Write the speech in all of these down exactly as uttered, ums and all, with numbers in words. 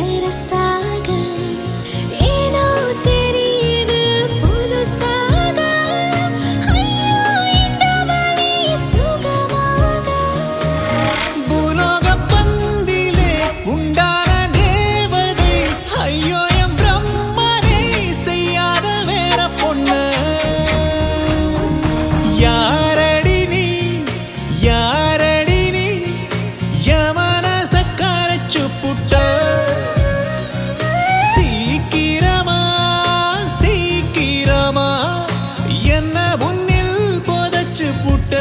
சரசாக ஏனோ தெரியுது புதுசாக ஐயோ இந்த வலி சுகமாக பூலோக பந்திலே உண்டான தேவதை ஐயோ எம் பிரம்மனே செய்யாத வேற பொண்ணு யாரடி நீ யாரடி நீ யமனச கரைச்சு புட்ட சீக்கிரமா சீக்கிரமா என்ன முன்னில் போதச்சு புட்ட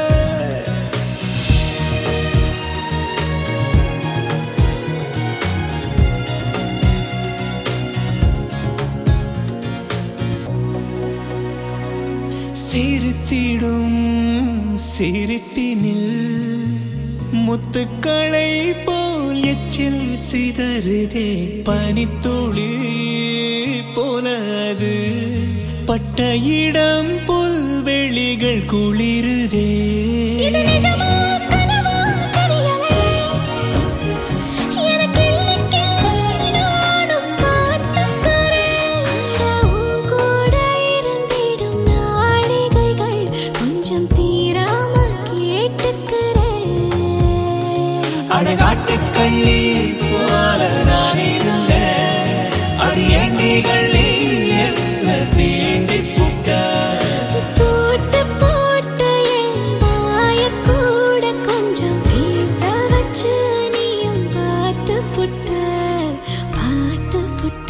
சிரித்திடும் சிரிப்பினில் முத்துக்களை போல் எச்சில் சிதறுதே பனித்துளி போல அது பட்ட இடம் புல்வெளிகள் குளிருதே இது நிஜமா கனவா தெரியலே எனக்கு இல்லை கிள்ளி நானும் பார்த்துக்கிறேன் உன் கூட இருந்திடும் நாழிகைகள் கொஞ்சம் தீராம கேட்டுக்கிறேன் அடகாட்டுக்கள்ளி போல நான் இருந்தேன் அடி எண்ணிகளி என்ன தீண்டி புட்ட போட்டு போட்டு என் வாயக் கூட கொஞ்சம் பேச வச்சு நீயும் பார்த்து புட்ட பார்த்து புட்ட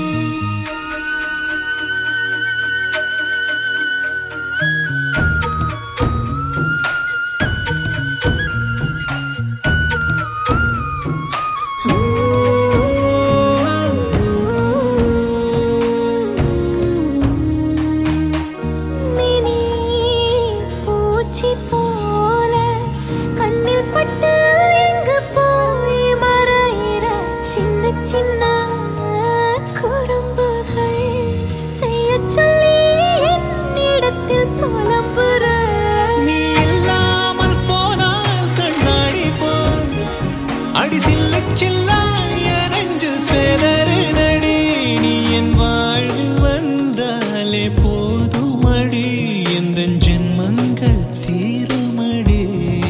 மினி பூச்சி போல கண்ணில் பட்டு எங்கு போய் மறையிற சின்ன சின்ன குறும்புகள் செய்யச் சொல்லி என்னிடத்தில் புலம்புற நீ இல்லாமல் போனால் கண்ணாடி போல் அடி சில்ல சில்லா நெஞ்சு சேதறுதடி நீ என் வாழ்வில் வந்தாலே போதுமடி எந்த ஜென்மங்கள் தீருமடி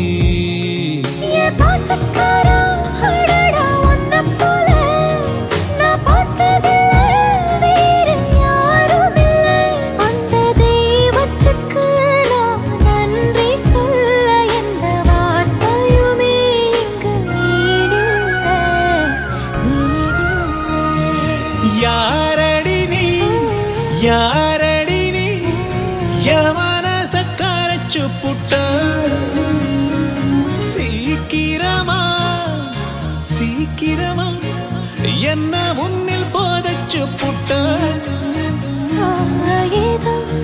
என் பாசக்காரா அடடா உன்னைப் போல நான் பார்த்ததில்லை வேறு யாருமில்லை அந்த தெய்வத்துக்கு நான் நன்றி சொல்ல எந்த வார்த்தையுமே இங்கு ஈடில்லை ஈடில்லை யாரடி நீ யாரடி நீ யமனச கரைச்சு புட்ட சீக்கிரமா சீக்கிரமா என்ன முன்னில் போதச்சு புட்ட ஏதோ